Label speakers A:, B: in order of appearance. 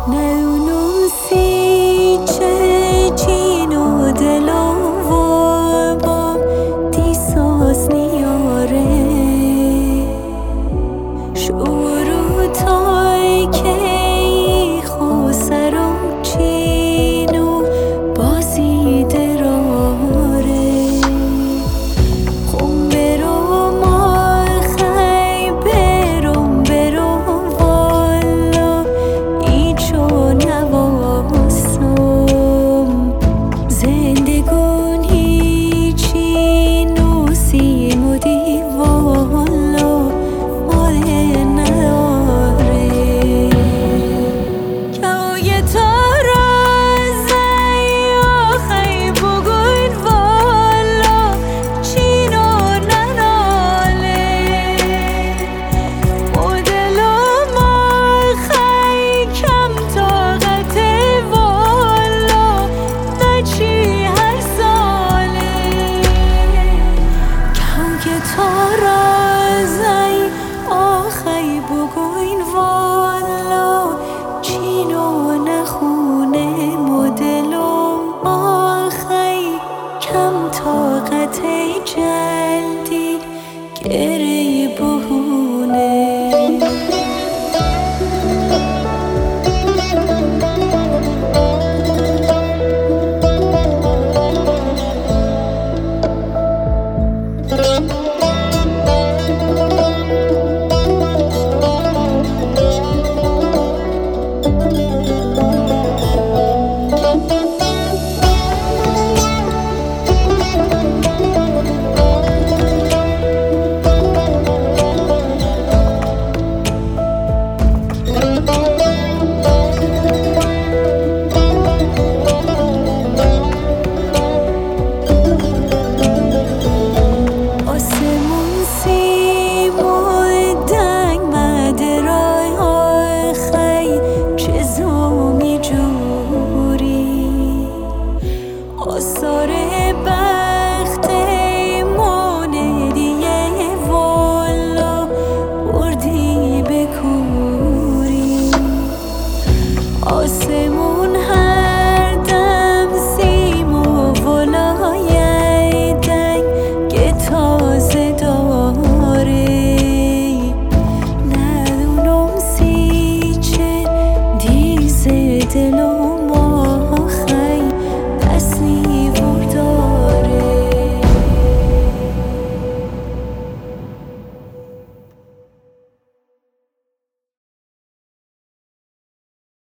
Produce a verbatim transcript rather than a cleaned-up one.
A: ندونم سی چه جین و دل و با دیساز نیاره شروع تای که خو سرم چین و بازی دراره خم برم آخی برم برم والا ایچو نواسم زندگون هیچی نوسیم و دیوالا ماله نداره که تارا زی آخی بگوین والا چینو نناله مدلم آخی کم طاقت والا نچی هر ساله که تارا زی آخی بگوین والا چینو نخونه مدلم آخی کم طاقت جلدی گره بهونه آثار بخت مونه دیگه والا بردی بکوری آسمون هر دم سیم و ولای دنگ که تازه داره ندونم سی چه دیزه دلو